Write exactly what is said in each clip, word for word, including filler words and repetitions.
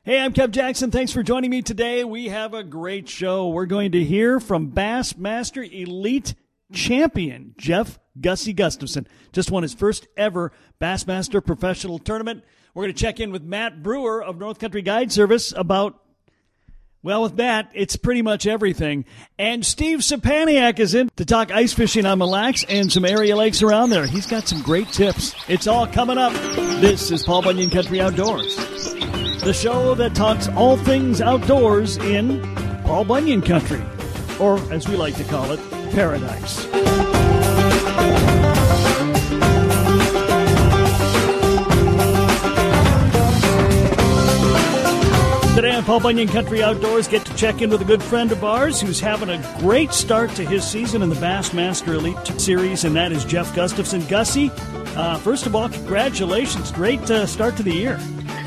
Hey, I'm Kev Jackson. Thanks for joining me today. We have a great show. We're going to hear from Bassmaster Elite champion Jeff Gussie Gustafson. Just won his first ever Bassmaster professional tournament. We're going to check in with Matt Brewer of North Country Guide Service about, well, with Matt, it's pretty much everything. And Steve Sapaniak is in to talk ice fishing on Mille Lacs and some area lakes around there. He's got some great tips. It's all coming up. This is Paul Bunyan Country Outdoors, the show that talks all things outdoors in Paul Bunyan Country, or as we like to call it, paradise. Today on Paul Bunyan Country Outdoors, get to check in with a good friend of ours who's having a great start to his season in the Bassmaster Elite Series, and that is Jeff Gustafson. Gussie, uh, first of all, congratulations. Great uh, start to the year.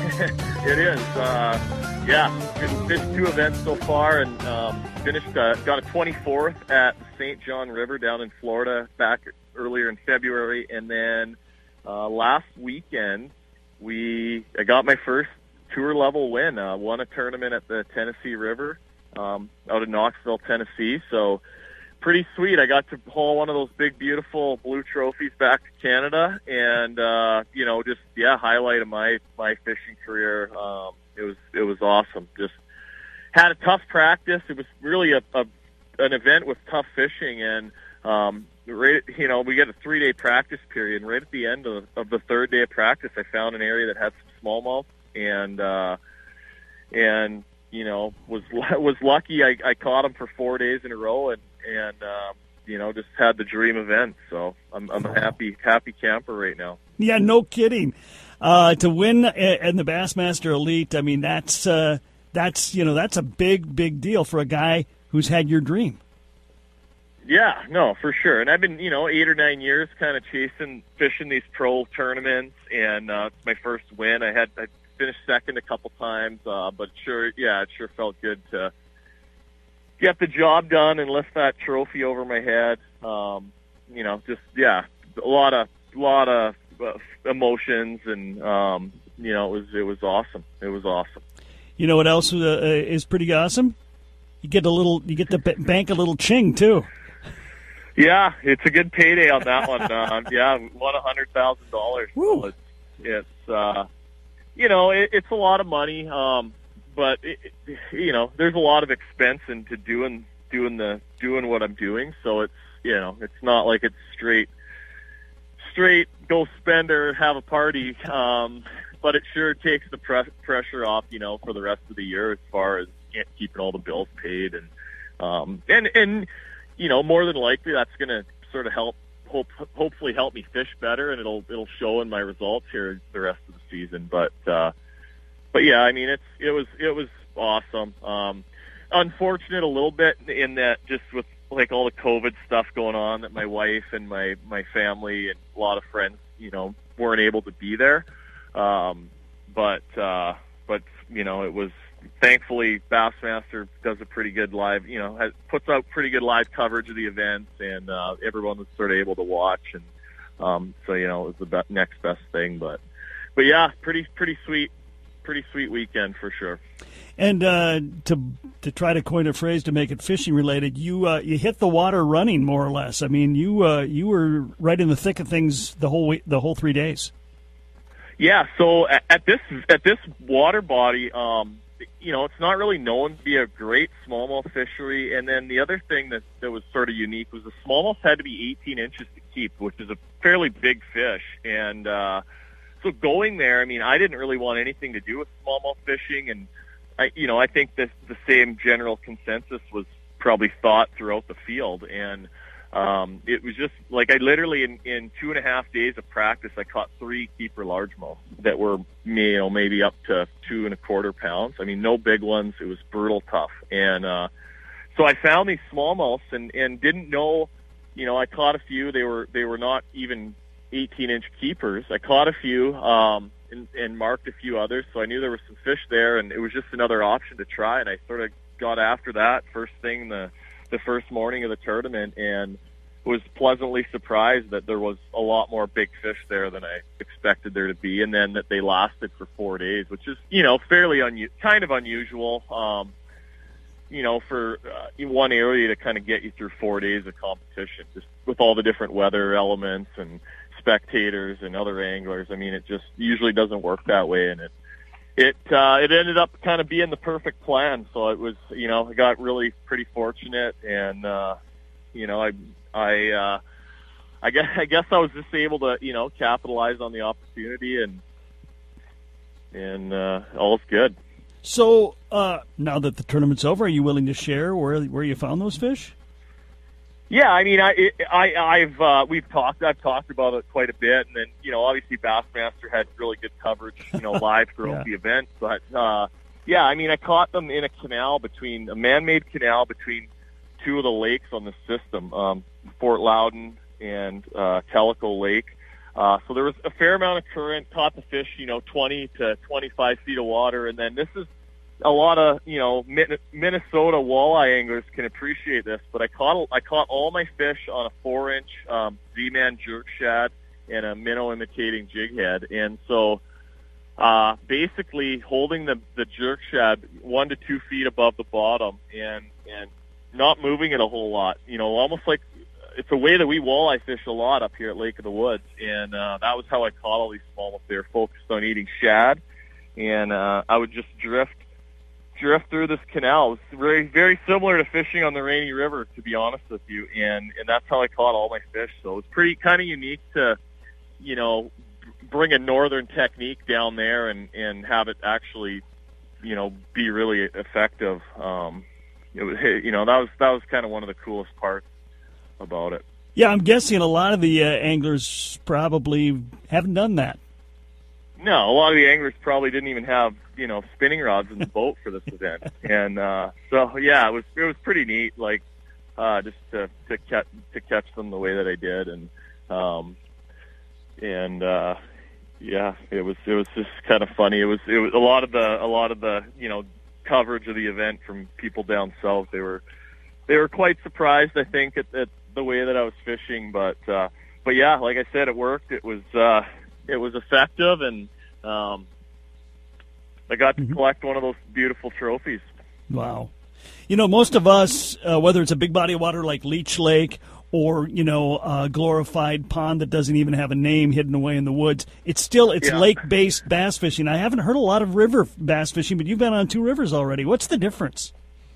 It is. Uh, yeah, finished two events so far, and um, finished. Uh, got a twenty-fourth at the Saint John River down in Florida back earlier in February, and then uh, last weekend we I got my first tour level win. Uh, won a tournament at the Tennessee River um, out of Knoxville, Tennessee. So pretty sweet. I got to haul one of those big, beautiful blue trophies back to Canada, and uh, you know, just yeah, highlight of my my fishing career. Um, it was it was awesome. Just had a tough practice. It was really a, a an event with tough fishing, and um, right, you know, we get a three day practice period. And right at the end of, of the third day of practice, I found an area that had some smallmouth, and uh, and you know, was was lucky. I, I caught them for four days in a row, and and um, you know, just had the dream event. So I'm I'm a happy happy camper right now. Yeah, no kidding. Uh, to win in the Bassmaster Elite, I mean, that's uh, that's you know that's a big big deal for a guy who's had your dream. Yeah, no, for sure. And I've been, you know, eight or nine years kind of chasing, fishing these pro tournaments, and uh, it's my first win. I had I finished second a couple times, uh, but sure, yeah, it sure felt good to get the job done and lift that trophy over my head. Um, you know, just yeah, a lot of lot of uh, emotions, and um, you know, it was it was awesome. It was awesome. You know what else uh, is pretty awesome? You get a little, you get to bank a little ching too. Yeah, it's a good payday on that one. Uh, yeah, won a hundred thousand dollars. So it's, it's uh, you know, it, it's a lot of money, um, but it, it, you know, there's a lot of expense into doing doing the doing what I'm doing. So it's you know, it's not like it's straight straight go spend or have a party. Um, but it sure takes the pre- pressure off, you know, for the rest of the year as far as keeping all the bills paid, and um, and and you know, more than likely that's going to sort of help, hope, hopefully help me fish better, and it'll it'll show in my results here the rest of the season. But uh, but yeah, I mean, it's it was it was awesome. Um, unfortunate a little bit in that just with like all the COVID stuff going on, that my wife and my my family and a lot of friends, you know, weren't able to be there. Um, but uh, but you know, it was. Thankfully, Bassmaster does a pretty good live, you know, has, puts out pretty good live coverage of the events, and uh, everyone was sort of able to watch, and um, so you know, it was the be- next best thing. But, but yeah, pretty pretty sweet, pretty sweet weekend for sure. And uh, to to try to coin a phrase to make it fishing related, you uh, you hit the water running more or less. I mean, you uh, you were right in the thick of things the whole week, the whole three days. Yeah. So at, at this at this water body. Um, You know, it's not really known to be a great smallmouth fishery. And then the other thing that, that was sort of unique was the smallmouth had to be eighteen inches to keep, which is a fairly big fish. And uh, so going there, I mean, I didn't really want anything to do with smallmouth fishing. And, I, you know, I think this, the same general consensus was probably thought throughout the field. And um, it was just like I literally in, in two and a half days of practice, I caught three keeper largemouth that were, you know, maybe up to two and a quarter pounds. I mean, no big ones. It was brutal tough. And uh, so I found these smallmouths and, and didn't know, you know, I caught a few. They were they were not even eighteen inch keepers. I caught a few um, and, and marked a few others. So I knew there was some fish there, and it was just another option to try. And I sort of got after that first thing the the first morning of the tournament, and was pleasantly surprised that there was a lot more big fish there than I expected there to be, and then that they lasted for four days, which is, you know, fairly unu- kind of unusual, um, you know, for uh, in one area to kind of get you through four days of competition, just with all the different weather elements and spectators and other anglers. I mean, it just usually doesn't work that way, and it it uh, it ended up kind of being the perfect plan. So it was, you know, I got really pretty fortunate, and uh, you know, I I uh, I guess I guess I was just able to, you know, capitalize on the opportunity, and and uh, all's good. So uh, now that the tournament's over, are you willing to share where where you found those fish? Yeah, I mean, I, I, I've, uh, we've talked, I've talked about it quite a bit, and then, you know, obviously Bassmaster had really good coverage, you know, live throughout yeah. the event, but, uh, yeah, I mean, I caught them in a canal between, a man-made canal between two of the lakes on the system, um, Fort Loudon and, uh, Tellico Lake. Uh, so there was a fair amount of current, caught the fish, you know, twenty to twenty-five feet of water, and then this is, a lot of, you know, Minnesota walleye anglers can appreciate this, but I caught I caught all my fish on a four-inch um, Z-Man jerk shad and a minnow imitating jig head, and so uh, basically holding the the jerk shad one to two feet above the bottom and and not moving it a whole lot, you know, almost like it's a way that we walleye fish a lot up here at Lake of the Woods, and uh, that was how I caught all these smallmouth. They were focused on eating shad, and uh, I would just drift. drift through this canal. It's very, very similar to fishing on the Rainy River, to be honest with you, and and that's how I caught all my fish. So it's pretty kind of unique to, you know, bring a northern technique down there and and have it actually, you know, be really effective. Um, it was, you know, that was that was kind of one of the coolest parts about it. Yeah, I'm guessing a lot of the uh, anglers probably haven't done that. No, a lot of the anglers probably didn't even have, you know, spinning rods in the boat for this event, and uh, so yeah, it was it was pretty neat, like uh, just to to catch to catch them the way that I did, and um, and uh, yeah, it was it was just kind of funny. It was it was a lot of the a lot of the you know coverage of the event from people down south. They were they were quite surprised, I think, at, at the way that I was fishing, but uh, but yeah, like I said, it worked. It was. Uh, It was effective, and um, I got to mm-hmm. collect one of those beautiful trophies. Wow. You know, most of us, uh, whether it's a big body of water like Leech Lake or, you know, a glorified pond that doesn't even have a name hidden away in the woods, it's still, it's yeah. lake-based bass fishing. I haven't heard a lot of river bass fishing, but you've been on two rivers already. What's the difference?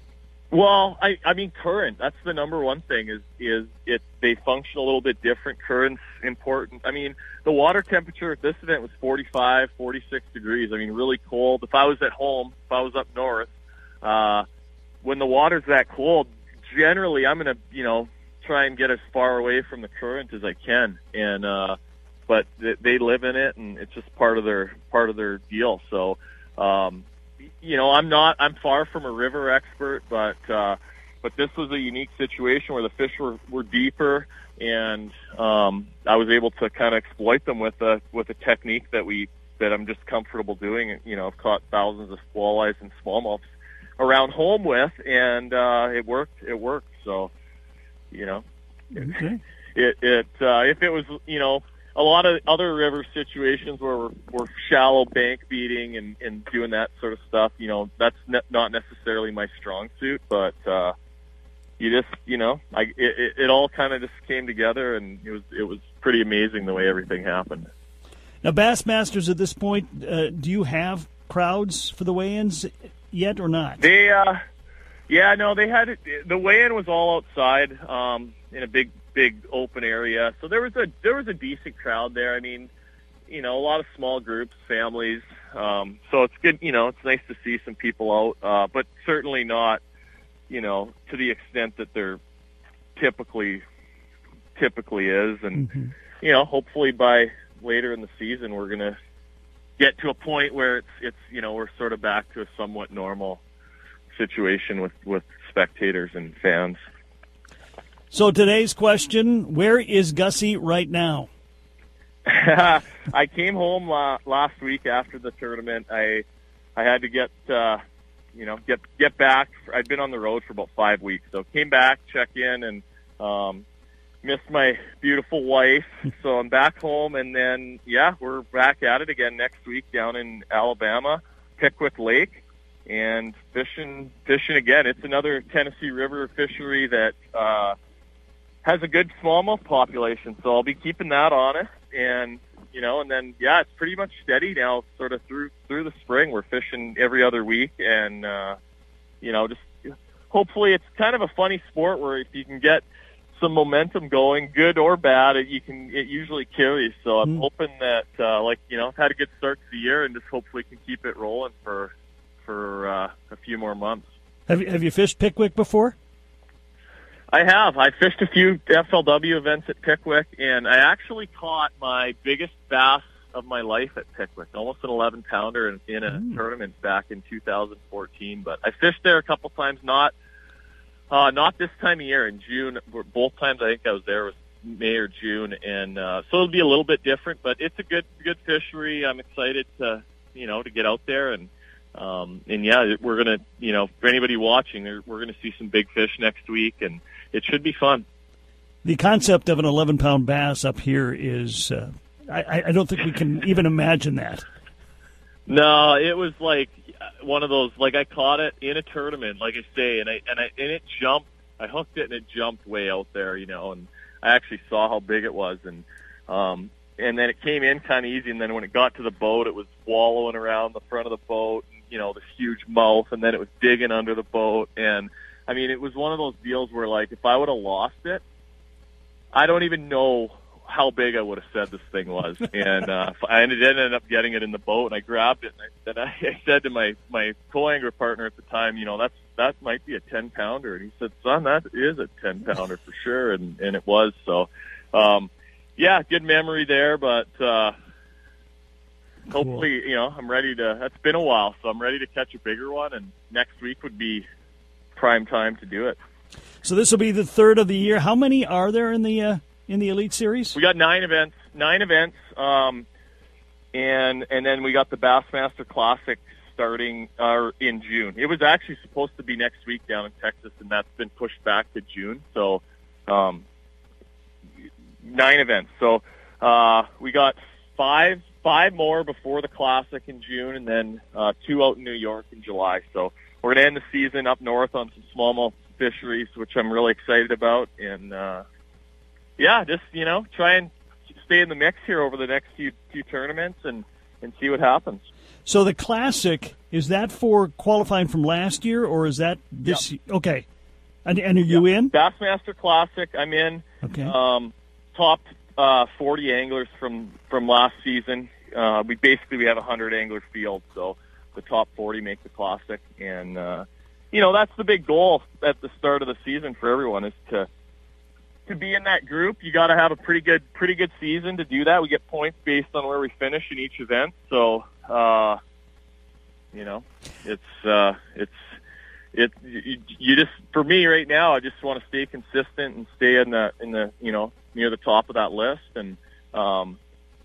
Well, I, I mean, current, that's the number one thing is, is it, they function a little bit different. Current's important. I mean, the water temperature at this event was forty-five, forty-six degrees. I mean, really cold. If I was at home, if I was up north, uh, when the water's that cold, generally I'm going to, you know, try and get as far away from the current as I can. And, uh, but th- they live in it, and it's just part of their, part of their deal. So, um, you know, I'm not, I'm far from a river expert, but, uh, but this was a unique situation where the fish were, were deeper, and, um, I was able to kind of exploit them with a, with a technique that we, that I'm just comfortable doing. You know, I've caught thousands of walleyes and smallmouths around home with, and, uh, it worked, it worked. So, you know, okay. it, it, uh, if it was, you know, a lot of other river situations where we're, we're shallow bank beating and, and doing that sort of stuff, you know, that's ne- not necessarily my strong suit, but, uh, you just, you know, I, it, it, it all kind of just came together, and it was, it was pretty amazing the way everything happened. Now, Bassmasters at this point, uh, do you have crowds for the weigh-ins yet or not? They, uh, yeah, no, they had, the weigh-in was all outside, um, in a big, big open area. So there was a there was a decent crowd there. I mean, you know, a lot of small groups, families. Um, so it's good, you know, it's nice to see some people out, uh, but certainly not, you know, to the extent that there typically typically is. And mm-hmm. you know, hopefully by later in the season we're gonna get to a point where it's it's you know, we're sort of back to a somewhat normal situation with, with spectators and fans. So today's question, where is Gussie right now? I came home uh, last week after the tournament. I I had to get, uh, you know, get get back. I'd been on the road for about five weeks. So came back, check in, and, um, missed my beautiful wife, so I'm back home, and then yeah, we're back at it again next week down in Alabama, Pickwick Lake, and fishing fishing again. It's another Tennessee River fishery that uh, has a good smallmouth population, so I'll be keeping that on it, and you know, and then yeah, it's pretty much steady now, sort of through through the spring. We're fishing every other week, and uh, you know, just hopefully it's kind of a funny sport where if you can get some momentum going, good or bad, it, you can it usually carries. So I'm mm. hoping that uh, like you know, I've had a good start to the year, and just hopefully can keep it rolling for for uh, a few more months. Have you have you fished Pickwick before? I have. I fished a few F L W events at Pickwick, and I actually caught my biggest bass of my life at Pickwick, almost an eleven pounder in, in a mm. tournament back in two thousand fourteen. But I fished there a couple times, not uh, not this time of year in June. Both times I think I was there was May or June, and uh, so it'll be a little bit different. But it's a good good fishery. I'm excited to you know to get out there and. Um, and yeah, we're going to, you know, for anybody watching, we're going to see some big fish next week, and it should be fun. The concept of an eleven pound bass up here is, uh, I, I don't think we can even imagine that. No, it was like one of those, like I caught it in a tournament, like I say, and I, and I, and it jumped, I hooked it and it jumped way out there, you know, and I actually saw how big it was. And, um, and then it came in kind of easy. And then when it got to the boat, it was wallowing around the front of the boat. You know, this huge mouth, and then it was digging under the boat. And I mean, it was one of those deals where, like, if I would have lost it, I don't even know how big I would have said this thing was. And uh, I ended, ended up getting it in the boat, and I grabbed it, and I said, I, I said to my my co-angler partner at the time, you know, that's that might be a ten pounder, and he said, son, that is a ten pounder for sure, and and it was. So, um, yeah, good memory there, but. Uh, Hopefully, you know, I'm ready to, that's been a while, so I'm ready to catch a bigger one, and next week would be prime time to do it. So this will be the third of the year. How many are there in the uh, in the Elite Series? We got nine events, nine events, um, and and then we got the Bassmaster Classic starting uh, in June. It was actually supposed to be next week down in Texas, and that's been pushed back to June. So um, nine events. So uh, we got five. Five more before the Classic in June, and then uh, two out in New York in July. So we're going to end the season up north on some smallmouth fisheries, which I'm really excited about. And, uh, yeah, just, you know, try and stay in the mix here over the next few, few tournaments and, and see what happens. So the Classic, is that for qualifying from last year, or is that this? Yep. Okay. And, and are you yep. in? Bassmaster Classic, I'm in. Okay. Um, top Uh, forty anglers from, from last season. Uh, we basically we have a hundred angler field, so the top forty make the Classic, and uh, you know that's the big goal at the start of the season for everyone is to to be in that group. You got to have a pretty good pretty good season to do that. We get points based on where we finish in each event, so uh, you know it's uh, it's it you, you just for me right now I just want to stay consistent and stay in the in the you know. near the top of that list, and um,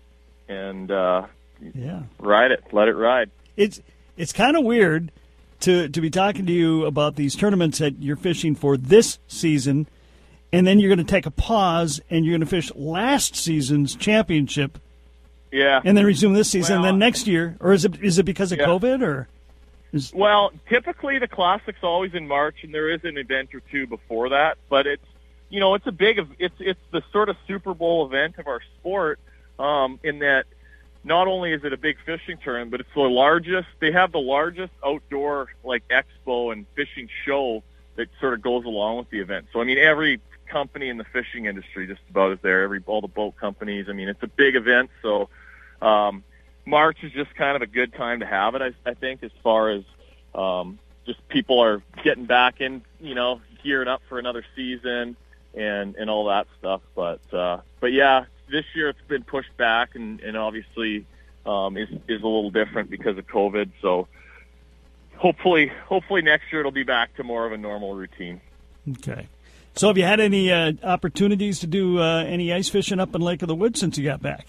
and uh, yeah, ride it, let it ride. It's it's kind of weird to to be talking to you about these tournaments that you're fishing for this season, and then you're going to take a pause and you're going to fish last season's championship, yeah, and then resume this season, well, and then next year, or is it is it because of yeah. COVID or? Is... Well, typically the Classic's always in March, and there is an event or two before that, but it's. You know, it's a big, it's it's the sort of Super Bowl event of our sport, um, in that not only is it a big fishing tournament, but it's the largest, they have the largest outdoor, like, expo and fishing show that sort of goes along with the event. So, I mean, every company in the fishing industry just about is there, every all the boat companies. I mean, it's a big event, so um, March is just kind of a good time to have it, I, I think, as far as um, just people are getting back in, you know, gearing up for another season. And, and all that stuff, but uh, but yeah, this year it's been pushed back, and, and obviously um, is is a little different because of COVID. So hopefully, hopefully next year it'll be back to more of a normal routine. Okay. So have you had any uh, opportunities to do uh, any ice fishing up in Lake of the Woods since you got back?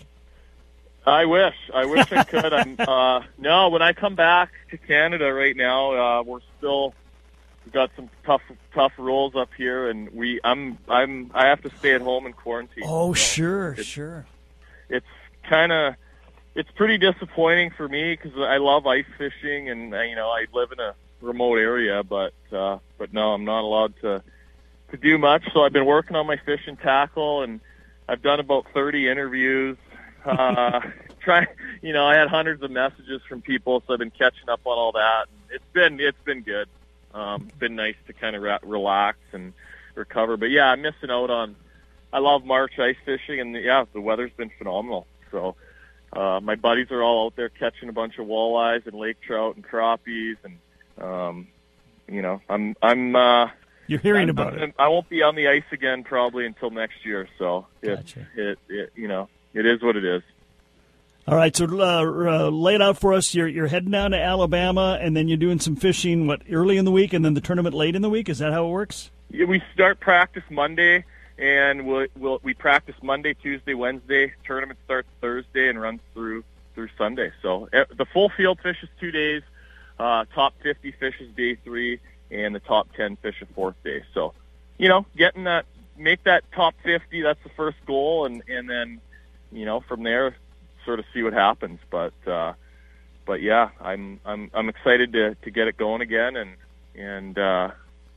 I wish, I wish I could. I'm uh, no, when I come back to Canada right now, uh, we're still. we've got some tough tough rules up here, and we I'm I'm I have to stay at home in quarantine. Oh, so sure, it's, sure. It's kind of it's pretty disappointing for me because I love ice fishing, and you know I live in a remote area, but uh, but no, I'm not allowed to to do much. So I've been working on my fish and tackle, and I've done about thirty interviews. Uh, try, you know, I had hundreds of messages from people, so I've been catching up on all that. It's been it's been good. Um, it's been nice to kind of re- relax and recover. But yeah, I'm missing out on. I love March ice fishing, and yeah, the weather's been phenomenal. So uh, my buddies are all out there catching a bunch of walleyes and lake trout and crappies, and um, you know, I'm I'm. Uh, You're hearing I'm, about I'm, it. I won't be on the ice again probably until next year. So it, Gotcha. it, it you know, it is what it is. All right, so uh, uh, lay it out for us. You're you're heading down to Alabama, and then you're doing some fishing, what, early in the week, and then the tournament late in the week? Is that how it works? Yeah, we start practice Monday, and we'll, we'll, we practice Monday, Tuesday, Wednesday. Tournament starts Thursday and runs through through Sunday. So uh, the full field fishes two days, uh, top fifty fishes day three, and the top ten fish a fourth day. So, you know, getting that, make that top fifty, that's the first goal, and, and then, you know, from there, sort of see what happens, but uh, but yeah, I'm I'm I'm excited to, to get it going again, and and uh,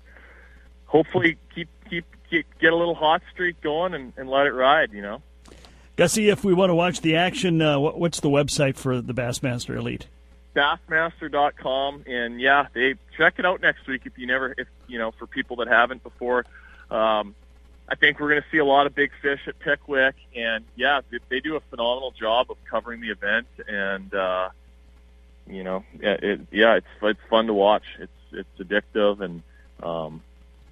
hopefully keep, keep keep get a little hot streak going and, and let it ride, you know. Gussie, if we want to watch the action, uh, what, what's the website for the Bassmaster Elite? Bassmaster dot com, and yeah, they check it out next week if you never if you know for people that haven't before. Um, I think we're going to see a lot of big fish at Pickwick, and yeah, they, they do a phenomenal job of covering the event, and uh, you know, it, it, yeah, it's it's fun to watch. It's it's addictive, and um,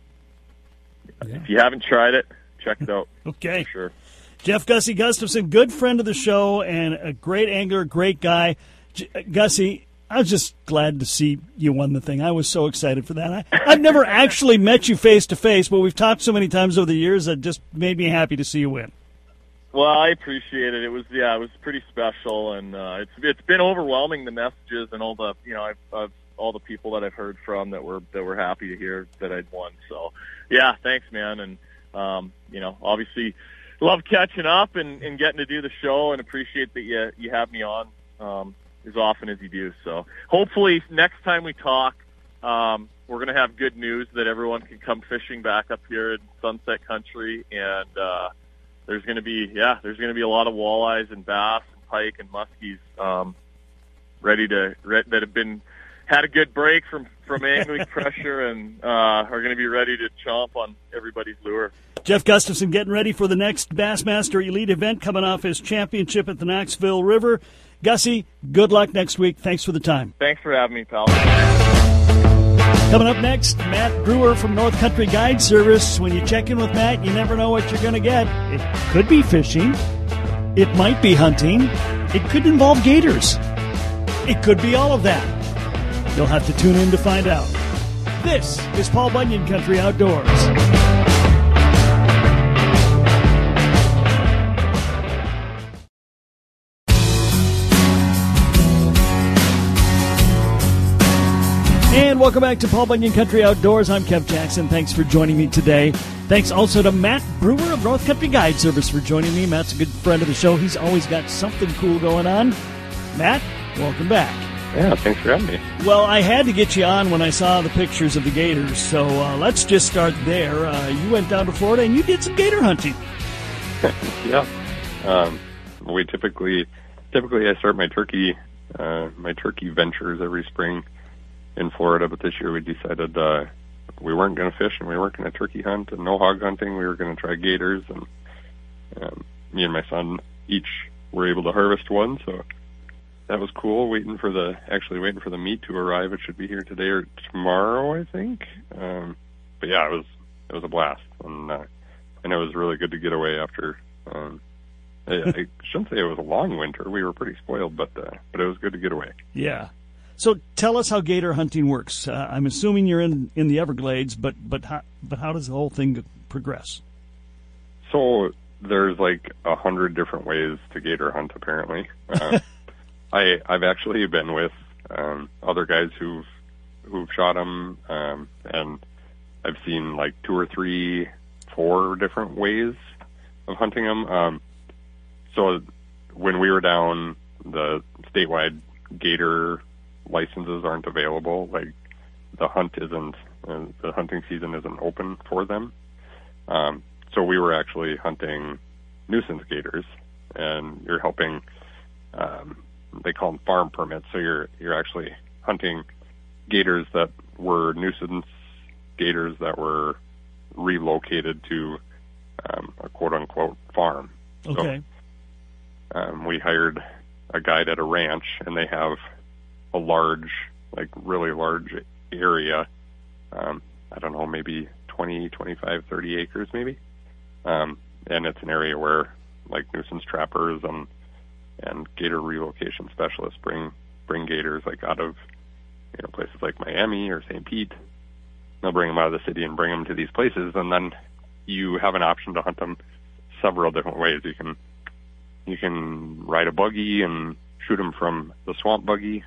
yeah. If you haven't tried it, check it out. Okay, for sure. Jeff Gussie Gustafson, good friend of the show and a great angler, great guy. J- Gussie, I was just glad to see you won the thing. I was so excited for that. I, I've never actually met you face to face, but we've talked so many times over the years that just made me happy to see you win. Well, I appreciate it. It was yeah, it was pretty special, and uh, it's it's been overwhelming, the messages and all the you know I've, I've all the people that I've heard from that were that were happy to hear that I'd won. So yeah, thanks, man, and um, you know obviously love catching up and, and getting to do the show, and appreciate that you you have me on. Um, as often as you do. So hopefully next time we talk, um, we're going to have good news that everyone can come fishing back up here in Sunset Country. And, uh, there's going to be, yeah, there's going to be a lot of walleyes and bass and pike and muskies, um, ready to, re- that have been, had a good break from, from angling pressure and, uh, are going to be ready to chomp on everybody's lure. Jeff Gustafson getting ready for the next Bassmaster Elite event coming off his championship at the Knoxville River. Gussie, good luck next week. Thanks for the time. Thanks for having me, pal. Coming up next, Matt Brewer from North Country Guide Service. When you check in with Matt, you never know what you're going to get. It could be fishing. It might be hunting. It could involve gators. It could be all of that. You'll have to tune in to find out. This is Paul Bunyan Country Outdoors. And welcome back to Paul Bunyan Country Outdoors. I'm Kev Jackson. Thanks for joining me today. Thanks also to Matt Brewer of North Country Guide Service for joining me. Matt's a good friend of the show. He's always got something cool going on. Matt, welcome back. Yeah, thanks for having me. Well, I had to get you on when I saw the pictures of the gators, so uh, let's just start there. Uh, you went down to Florida and you did some gator hunting. Yeah. Um, we typically, typically I start my turkey, uh, my turkey ventures every spring in Florida, but this year we decided uh, we weren't going to fish and we weren't going to turkey hunt and no hog hunting. We were going to try gators, and um, me and my son each were able to harvest one, so that was cool. Waiting for the actually waiting for the meat to arrive. It should be here today or tomorrow, I think. Um, but yeah, it was it was a blast, and uh, and it was really good to get away after. Um, I, I shouldn't say it was a long winter. We were pretty spoiled, but uh, but it was good to get away. Yeah. So tell us how gator hunting works. Uh, I'm assuming you're in, in the Everglades, but but how, but how does the whole thing progress? So there's like a hundred different ways to gator hunt, apparently. Uh, I I've actually been with um, other guys who've who've shot them, um, and I've seen like two or three, four different ways of hunting them. Um, so when we were down, the statewide gator licenses aren't available. Like the hunt isn't, uh, the hunting season isn't open for them. Um, so we were actually hunting nuisance gators, and you're helping. Um, they call them farm permits. So you're you're actually hunting gators that were nuisance gators that were relocated to um, a quote unquote farm. Okay. So, um, we hired a guide at a ranch, and they have a large, like really large area. Um, I don't know, maybe twenty, twenty-five, thirty acres maybe. Um, and it's an area where like nuisance trappers and and gator relocation specialists bring bring gators like out of, you know, places like Miami or Saint Pete. They'll bring them out of the city and bring them to these places, and then you have an option to hunt them several different ways. You can you can ride a buggy and shoot them from the swamp buggy.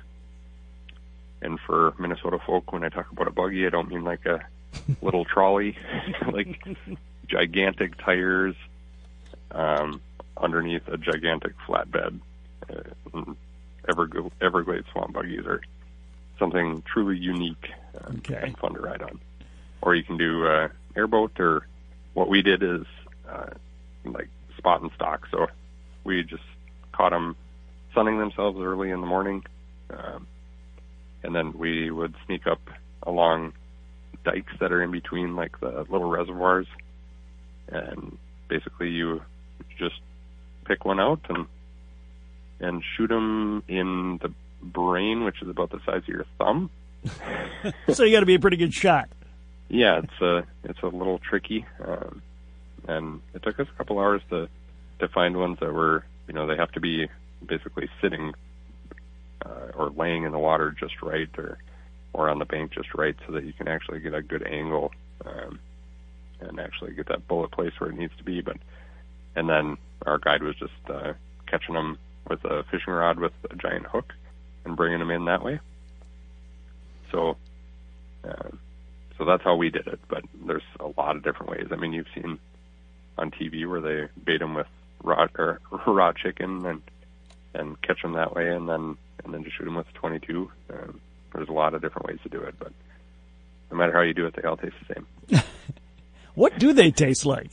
And for Minnesota folk, when I talk about a buggy, I don't mean like a little trolley, like gigantic tires um, underneath a gigantic flatbed. Uh, Everglades, Everglades swamp buggies are something truly unique uh, okay. and fun to ride on. Or you can do uh, airboat, or what we did is uh, like spot and stock. So we just caught them sunning themselves early in the morning, um, and then we would sneak up along dikes that are in between like the little reservoirs, and basically you just pick one out and and shoot them in the brain, which is about the size of your thumb. So you got to be a pretty good shot. Yeah, it's a it's a little tricky, um, and it took us a couple hours to to find ones that were, you know, they have to be basically sitting uh, or laying in the water just right, or or on the bank just right, so that you can actually get a good angle um, and actually get that bullet placed where it needs to be. But and then our guide was just uh, catching them with a fishing rod with a giant hook and bringing them in that way. So, uh, so that's how we did it. But there's a lot of different ways. I mean, you've seen on T V where they bait them with raw or raw chicken and and catch them that way, and then and then just shoot them with a twenty-two. Um, there's a lot of different ways to do it, but no matter how you do it, they all taste the same. What do they taste like?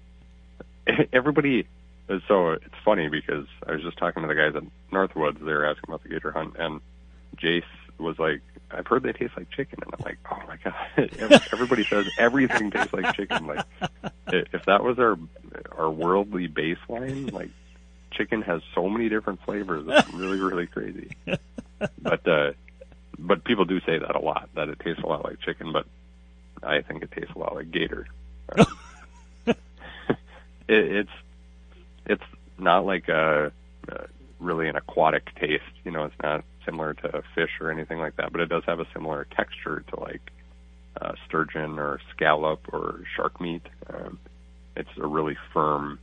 Everybody. So it's funny because I was just talking to the guys at Northwoods. They were asking about the gator hunt, and Jace was like, "I've heard they taste like chicken," and I'm like, "Oh my god!" Everybody says everything tastes like chicken. Like, if that was our our worldly baseline, like, chicken has so many different flavors. It's really, really crazy. But uh, but people do say that a lot, that it tastes a lot like chicken. But I think it tastes a lot like gator. Um, it, it's It's not like a, a really an aquatic taste, you know. It's not similar to fish or anything like that, but it does have a similar texture to like uh, sturgeon or scallop or shark meat. Um, it's a really firm,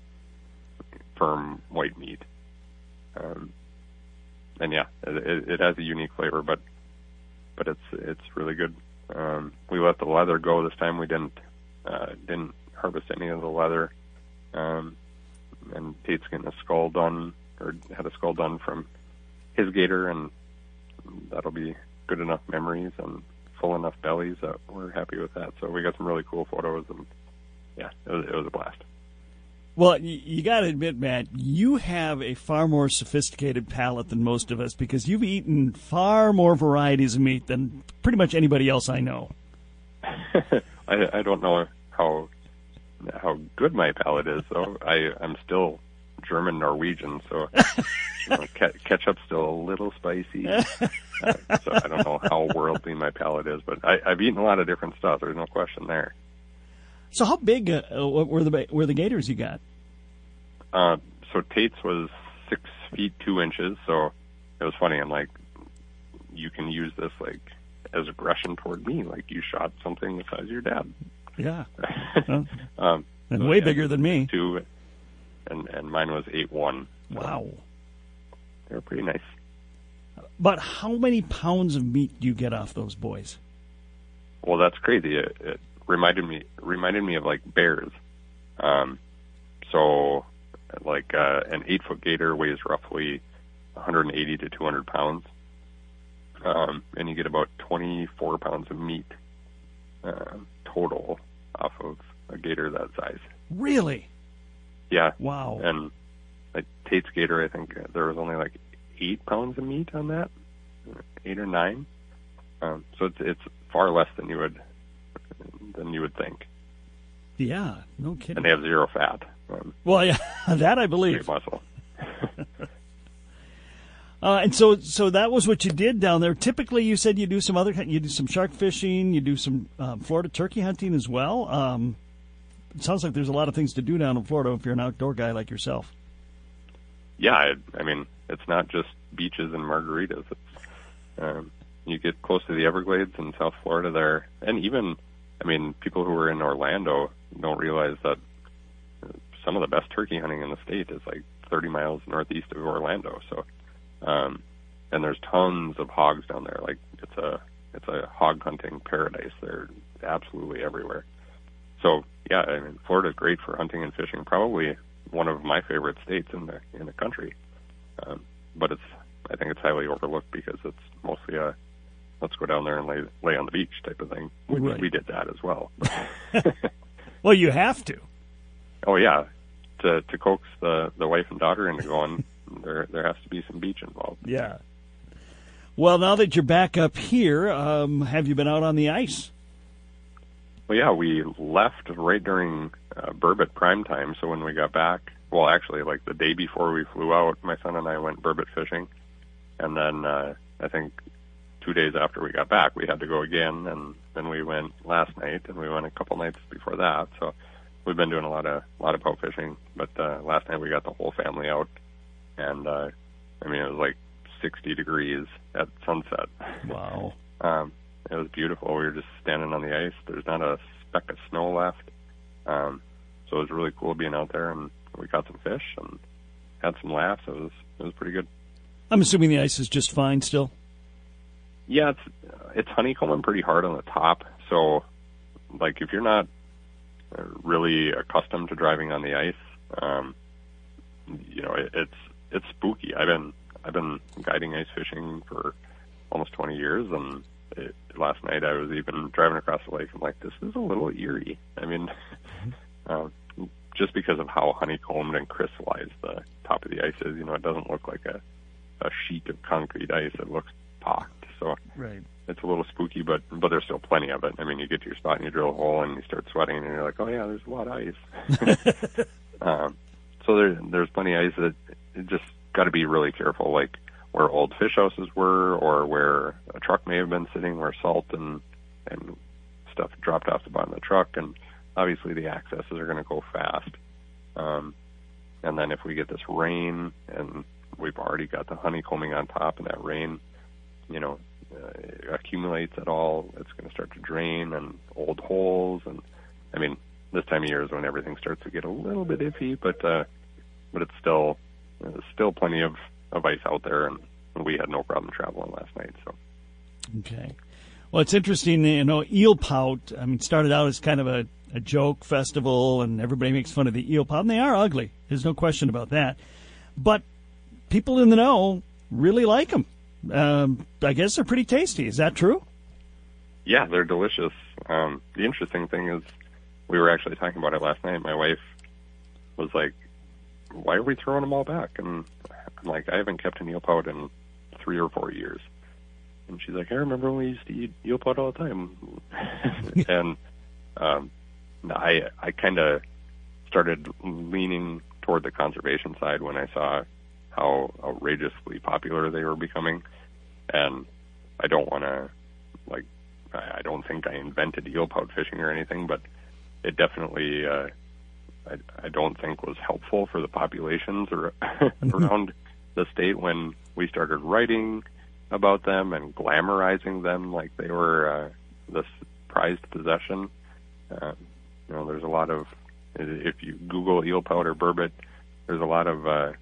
firm white meat, um, and yeah, it, it has a unique flavor, but but it's it's really good. Um, we let the leather go this time. We didn't uh, didn't harvest any of the leather. Um, And Tate's getting a skull done, or had a skull done from his gator, and that'll be good enough memories and full enough bellies that we're happy with that. So we got some really cool photos, and yeah, it was, it was a blast. Well, you, you got to admit, Matt, you have a far more sophisticated palate than most of us, because you've eaten far more varieties of meat than pretty much anybody else I know. I, I don't know how how good my palate is, though. I, I'm still German Norwegian, so you know, ke- ketchup's still a little spicy. Uh, so I don't know how worldly my palate is, but I, I've eaten a lot of different stuff. There's no question there. So how big uh, were the were the gators you got? Uh, so Tate's was six feet two inches. So it was funny. I'm like, you can use this like as aggression toward me, like you shot something the size of your dad. Yeah. Well, um, and so way yeah, bigger than me. Two, and and mine was eight one. Wow. They were pretty nice. But how many pounds of meat do you get off those boys? well, that's crazy. It, it reminded me reminded me of like bears. Um, so, like uh, an eight foot gator weighs roughly one hundred eighty to two hundred pounds, um, and you get about twenty-four pounds of meat uh, total off of a gator that size. Really? Yeah. Wow. And like Tate's gator, I think uh, there was only like eight pounds of meat on that, eight or nine. Um, so it's it's far less than you would than you would think. Yeah, no kidding. And they have zero fat. Um, well, yeah, that I believe. Great muscle. uh, and so, so that was what you did down there. Typically, you said you do some other, you do some shark fishing, you do some um, Florida turkey hunting as well. Um, it sounds like there's a lot of things to do down in Florida if you're an outdoor guy like yourself. Yeah, I, I mean, it's not just beaches and margaritas. It's, um, you get close to the Everglades in South Florida there, and even, I mean, people who are in Orlando don't realize that some of the best turkey hunting in the state is like thirty miles northeast of Orlando. So, um, and there's tons of hogs down there. Like it's a it's a hog hunting paradise. They're absolutely everywhere. So yeah, I mean, Florida's great for hunting and fishing. Probably one of my favorite states in the in the country. Um, but it's I think it's highly overlooked because it's mostly a let's go down there and lay lay on the beach type of thing. We, right. we did that as well. Well, you have to. Oh yeah, to to coax the, the wife and daughter into going, there there has to be some beach involved. Yeah. Well, now that you're back up here, um, have you been out on the ice? Well, yeah, we left right during uh, burbot prime time. So when we got back, well, actually, like the day before we flew out, my son and I went burbot fishing, and then uh, I think two days after we got back, we had to go again, and then we went last night, and we went a couple nights before that. So we've been doing a lot of a lot of pout fishing, but uh, last night we got the whole family out, and uh, I mean it was like sixty degrees at sunset. Wow. um, it was beautiful. We were just standing on the ice. There's not a speck of snow left, um, so it was really cool being out there, and we caught some fish and had some laughs. It was it was pretty good. I'm assuming the ice is just fine still. Yeah, it's it's honeycombing pretty hard on the top. So, like, if you're not really accustomed to driving on the ice, um, you know, it, it's it's spooky. I've been I've been guiding ice fishing for almost twenty years, and it, last night I was even driving across the lake. I'm like, this is a little eerie. I mean, uh, just because of how honeycombed and crystallized the top of the ice is, you know, it doesn't look like a a sheet of concrete ice. It looks pocked. So right. It's a little spooky, but but there's still plenty of it. I mean, you get to your spot and you drill a hole and you start sweating, and you're like, oh yeah, there's a lot of ice. um, so there, there's plenty of ice. That it just got to be really careful, like where old fish houses were, or where a truck may have been sitting, where salt and and stuff dropped off the bottom of the truck, and obviously the accesses are going to go fast. Um, and then if we get this rain, and we've already got the honeycombing on top, and that rain, you know, uh, accumulates at all, it's going to start to drain, and old holes, and I mean, this time of year is when everything starts to get a little bit iffy, but uh, but it's still there's still plenty of, of ice out there, and we had no problem traveling last night. So okay, well, it's interesting, you know, eel pout. I mean, started out as kind of a, a joke festival, and everybody makes fun of the eel pout, and they are ugly. There's no question about that, but people in the know really like them. Um, I guess they're pretty tasty. Is that true? Yeah, they're delicious. Um, the interesting thing is, we were actually talking about it last night. My wife was like, why are we throwing them all back? And I'm like, I haven't kept an eel pout in three or four years. And she's like, I remember when we used to eat eel pout all the time. and um, I, I kind of started leaning toward the conservation side when I saw how outrageously popular they were becoming. And I don't want to, like, I don't think I invented eel pout fishing or anything, but it definitely, uh, I, I don't think was helpful for the populations or around the state when we started writing about them and glamorizing them like they were uh, this prized possession. Uh, you know, there's a lot of, if you Google eel pout or burbot, there's a lot of uh,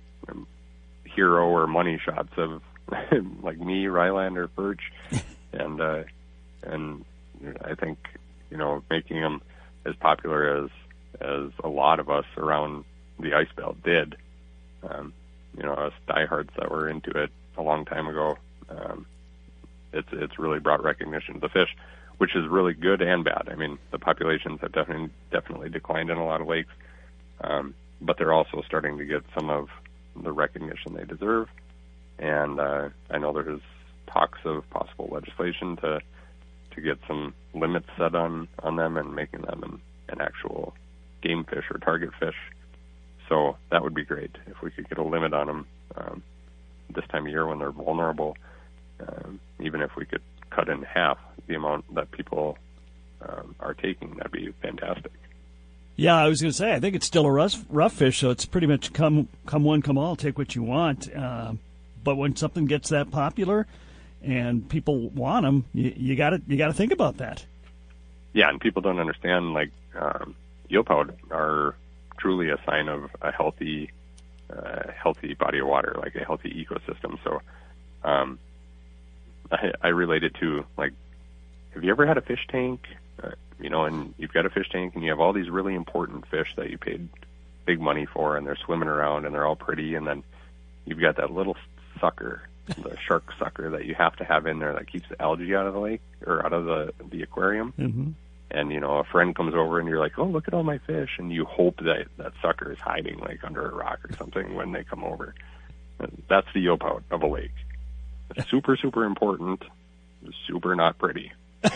hero or money shots of like me, Rylander, Birch, and uh, and I think, you know, making them as popular as as a lot of us around the ice belt did. Um, you know, us diehards that were into it a long time ago. Um, it's it's really brought recognition to the fish, which is really good and bad. I mean, the populations have definitely definitely declined in a lot of lakes, um, but they're also starting to get some of the recognition they deserve. And uh, I know there's talks of possible legislation to to get some limits set on, on them and making them an, an actual game fish or target fish. So that would be great if we could get a limit on them um, this time of year when they're vulnerable. Um, even if we could cut in half the amount that people um, are taking, that'd be fantastic. Yeah, I was going to say, I think it's still a rough, rough fish, so it's pretty much come come one, come all, take what you want. Uh, but when something gets that popular and people want them, you got to you got to think about that. Yeah, and people don't understand, like, um, eelpout are truly a sign of a healthy, uh, healthy body of water, like a healthy ecosystem. So um, I, I relate it to, like, have you ever had a fish tank? Uh, you know, and you've got a fish tank and you have all these really important fish that you paid big money for, and they're swimming around and they're all pretty, and then you've got that little sucker, the shark sucker that you have to have in there that keeps the algae out of the lake or out of the, the aquarium. Mm-hmm. And, you know, a friend comes over and you're like, oh, look at all my fish. And you hope that that sucker is hiding, like, under a rock or something when they come over. And that's the eelpout of a lake. It's super, super important, super not pretty.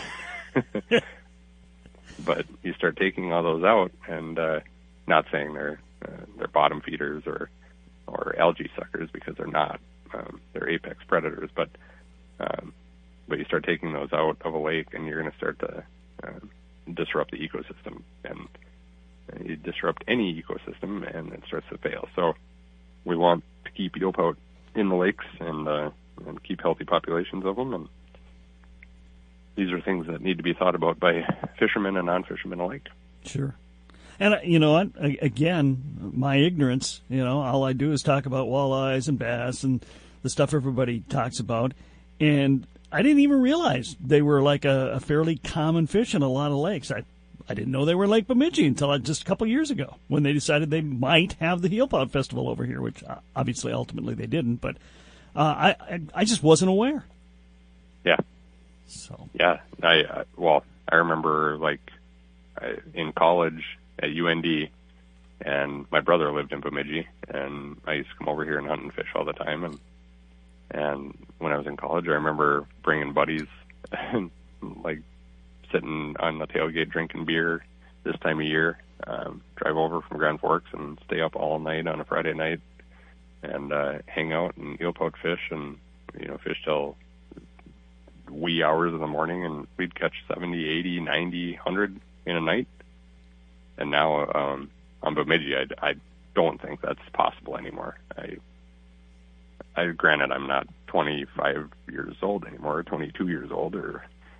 But you start taking all those out, and uh, not saying they're uh, they're bottom feeders or or algae suckers, because they're not. Um, they're apex predators. But um, but you start taking those out of a lake, and you're going to start to uh, disrupt the ecosystem, and you disrupt any ecosystem, and it starts to fail. So we want to keep eelpout in the lakes and uh, and keep healthy populations of them. And these are things that need to be thought about by fishermen and non-fishermen alike. Sure. And, uh, you know what, again, my ignorance, you know, all I do is talk about walleyes and bass and the stuff everybody talks about. And I didn't even realize they were like a, a fairly common fish in a lot of lakes. I I didn't know they were Lake Bemidji until just a couple years ago when they decided they might have the Eelpout Festival over here, which obviously ultimately they didn't. But uh, I, I just wasn't aware. Yeah. So. Yeah. I uh, well, I remember like I, in college at U N D, and my brother lived in Bemidji, and I used to come over here and hunt and fish all the time. And and when I was in college, I remember bringing buddies and like sitting on the tailgate drinking beer this time of year, um, drive over from Grand Forks and stay up all night on a Friday night and uh, hang out and eelpout fish and, you know, fish till wee hours of the morning, and we'd catch seventy, eighty, ninety, one hundred in a night. And now um, on Bemidji, I, I don't think that's possible anymore. I, I granted, I'm not twenty-five years old anymore, twenty-two years old. Or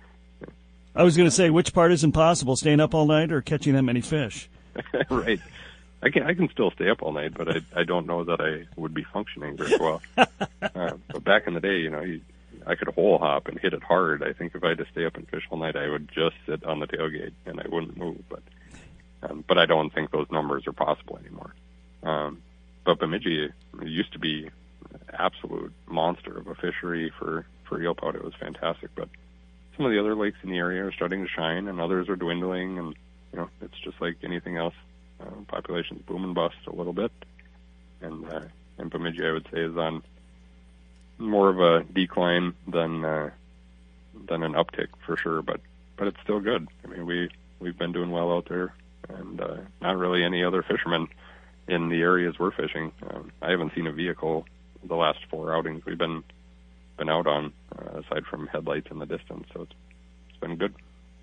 I was going to say, which part is impossible, staying up all night or catching that many fish? Right. I can I can still stay up all night, but I I don't know that I would be functioning very well. uh, but back in the day, you know, you, I could hole hop and hit it hard. I think if I had to stay up and fish all night, I would just sit on the tailgate and I wouldn't move. But um, but I don't think those numbers are possible anymore. Um, but Bemidji used to be an absolute monster of a fishery for for eelpout. It was fantastic. But some of the other lakes in the area are starting to shine, and others are dwindling. And you know, it's just like anything else. Uh, populations boom and bust a little bit, and uh, and Bemidji, I would say, is on more of a decline than uh, than an uptick for sure. But but it's still good. I mean, we we've been doing well out there, and uh, not really any other fishermen in the areas we're fishing. Um, I haven't seen a vehicle the last four outings we've been been out on, uh, aside from headlights in the distance. So it's it's been good.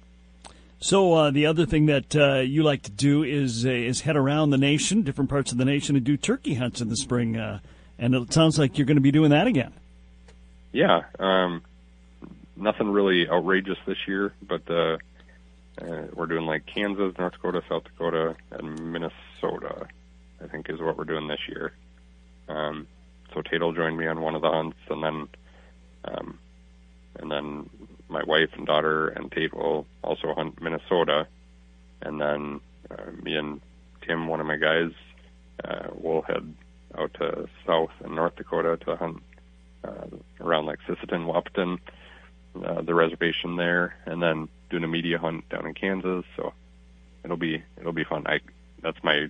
So uh, the other thing that uh, you like to do is uh, is head around the nation, different parts of the nation, and do turkey hunts in the spring. Uh, and it sounds like you're going to be doing that again. Yeah, um, nothing really outrageous this year, but uh, uh, we're doing like Kansas, North Dakota, South Dakota, and Minnesota, I think is what we're doing this year. Um, so Tatel joined me on one of the hunts, and then um, and then my wife and daughter and Tate will also hunt Minnesota, and then uh, me and Tim, one of my guys, uh, will head out to South and North Dakota to hunt uh, around like Sisseton, Wahpeton, uh, the reservation there, and then doing a media hunt down in Kansas. So it'll be it'll be fun. I that's my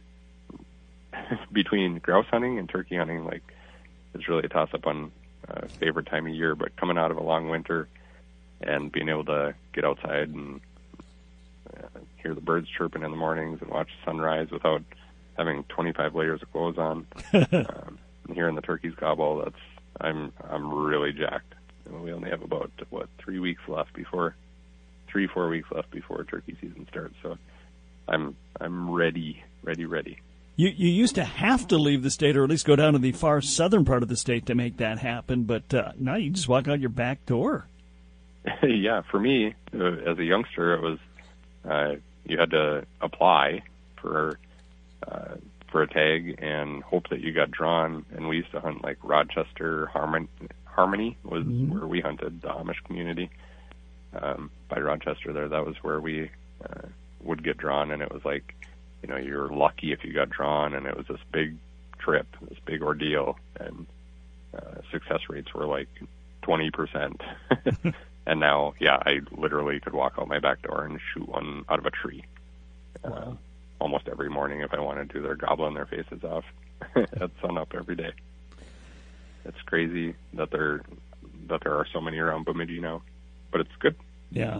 between grouse hunting and turkey hunting, like it's really a toss up on uh, favorite time of year. But coming out of a long winter and being able to get outside and uh, hear the birds chirping in the mornings and watch the sunrise without having twenty-five layers of clothes on, um, and hearing the turkeys gobble, that's I'm I'm really jacked. And we only have about what three weeks left before three four weeks left before turkey season starts. So I'm I'm ready, ready, ready. You you used to have to leave the state, or at least go down to the far southern part of the state to make that happen, but uh, now you just walk out your back door. Yeah, for me, uh, as a youngster, it was uh, you had to apply for uh, for a tag and hope that you got drawn. And we used to hunt like Rochester, Harmon, Harmony was mm-hmm. where we hunted, the Amish community um, by Rochester there. That was where we uh, would get drawn, and it was like, you know, you're lucky if you got drawn, and it was this big trip, this big ordeal, and uh, success rates were like twenty percent. And now, yeah, I literally could walk out my back door and shoot one out of a tree. Wow. Uh, almost every morning if I wanted to. They're gobbling their faces off at sunup every day. It's crazy that there that there are so many around Bemidji now, but it's good. Yeah.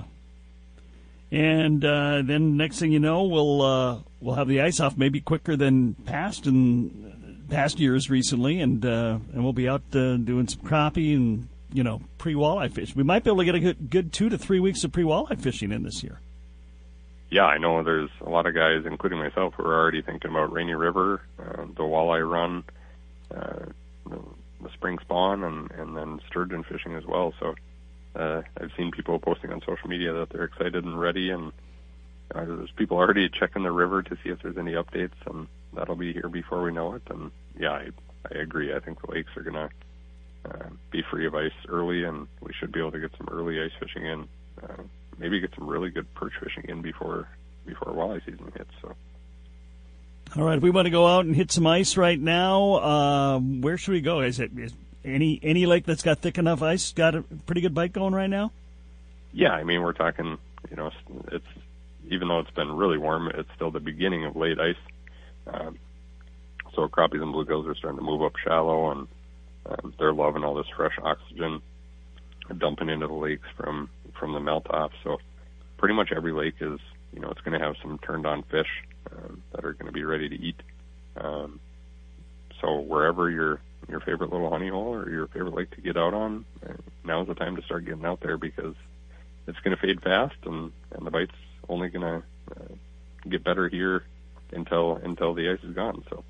And uh, then next thing you know, we'll uh, we'll have the ice off maybe quicker than past and past years recently, and uh, and we'll be out uh, doing some crappie and, you know, pre-walleye fish. We might be able to get a good, good two to three weeks of pre-walleye fishing in this year. Yeah, I know there's a lot of guys, including myself, who are already thinking about Rainy River, uh, the walleye run, uh, the, the spring spawn, and, and then sturgeon fishing as well. So uh, I've seen people posting on social media that they're excited and ready, and uh, there's people already checking the river to see if there's any updates, and that'll be here before we know it. And yeah, I, I agree. I think the lakes are going to uh, be free of ice early, and we should be able to get some early ice fishing in. Uh, maybe get some really good perch fishing in before before walleye season hits. So, all right, if we want to go out and hit some ice right now, um, where should we go? Is it is any any lake that's got thick enough ice got a pretty good bite going right now? Yeah, I mean, we're talking, you know, it's even though it's been really warm, it's still the beginning of late ice. Um, so crappies and bluegills are starting to move up shallow, and um, they're loving all this fresh oxygen dumping into the lakes from from the melt off. So pretty much every lake is, you know, it's going to have some turned on fish um, that are going to be ready to eat. Um, so wherever your your favorite little honey hole or your favorite lake to get out on, uh, now's the time to start getting out there, because it's going to fade fast, and, and the bite's only going to uh, get better here until until the ice is gone. So.